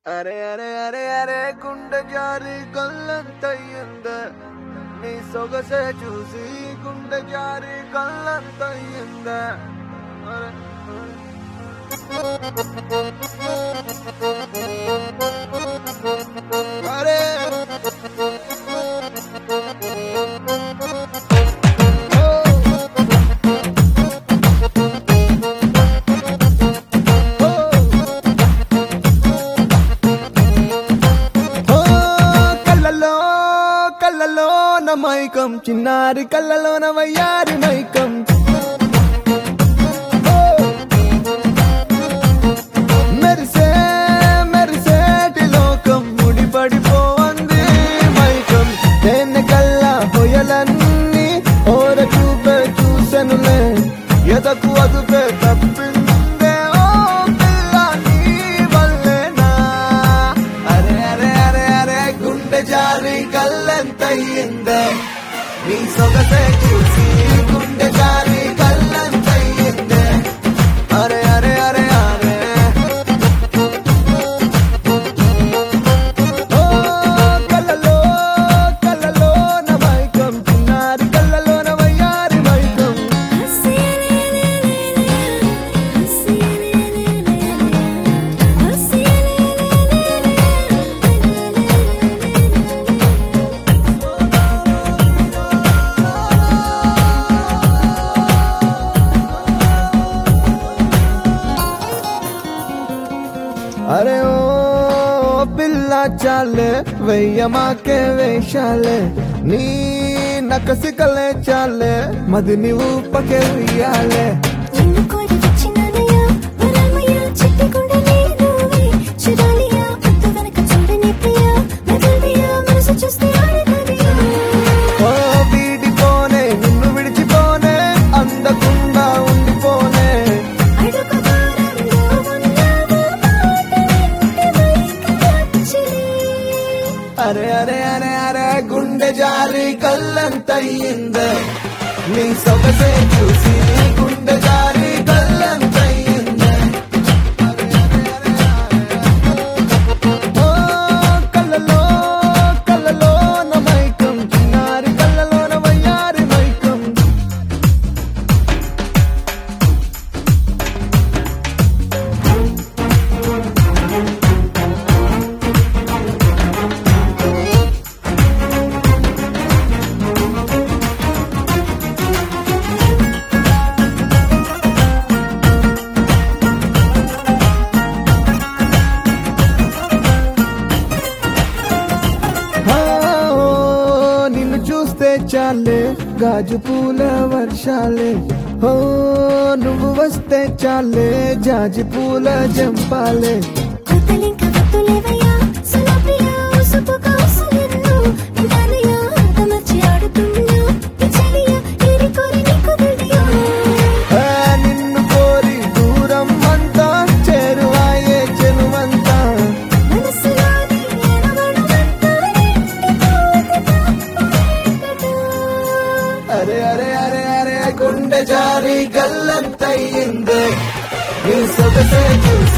అరే అరే అరే అరే గుండె జారి కళ్ళంతయ్యింద నీ సొగసే చూసి గుండె జారి కళ్ళంతయ్యింద అరే అరే కళ్ళలోన మైకం చిన్నారి కళ్ళలోన వయ్యారి మైకం మెరిసే మెరిసేటి లోకం ముడిపడిపోంది మైకం దేన్ని కల్లా హొయలన్నీ ఓర చూపే చూసెనులే ఎదకు అదుపే తప్పిందే ఓ పిల్ల నీ వల్లేనా అరే అరే అరే అరే గుండె జారి కళ్ళెంతయ్యిందే నీ సొగసే చూసి గుండె జారి కళ్ళెంతయ్యిందే అరే అరే అరే అరే ఓ కళ్ళలో కళ్ళలోన మైకం చిన్నారి కళ్ళలోన వయ్యారి మైకం అరే ఓ పిల్ల చాలే వెయ్యమాకే వేషాలే నీ నకసికలే చాలే మది నీవు పకే ఉయ్యాలే ఓ వీడిపోనే నిన్ను విడిచిపోనే అందకుండా ఉండిపోనే అరే అరే అరే అరే గుండె జారి కళ్ళంతయ్యిందే నీ సొగసే చూసి గుండె జారి కళ్ళంతయ్యిందే అరే అరే అరే అరే ఓ కళ్ళలో కళ్ళలోన మైకం చిన్నారి కళ్ళలోన వయ్యారి మైకం నిన్ను చూస్తే చాలే గాజు పూల వర్షాలే ఓ నువ్వు వస్తే చాలే జాజి పూల జంపాలే నిన్ను కోరి దూరం అంతా చేరువాయే చెనువంతా అరే అరే అరే అరే గుండె జారి గల్లంతయ్యిందే నీ సొగసే చూసి